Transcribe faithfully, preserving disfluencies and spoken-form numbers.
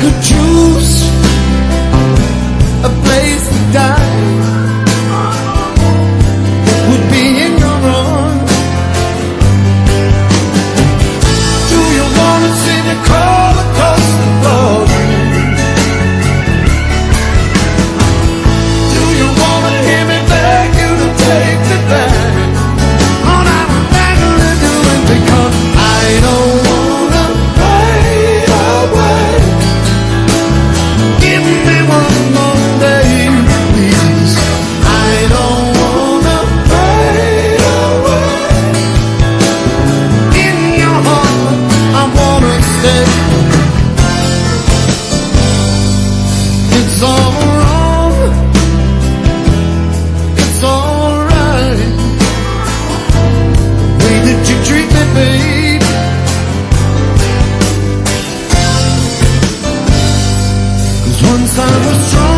could choose a place to die, it would be in your arms. Do you wanna see me crawl across the floor? Do you wanna hear me beg you to take me back? Oh, now I'm back to do it because I don't wanna fade away. Give me one more day, please. I don't wanna fade away. In your heart, I wanna stay. It's all wrong, it's all right, the way that you treat me, babe. 'Cause once I was strong,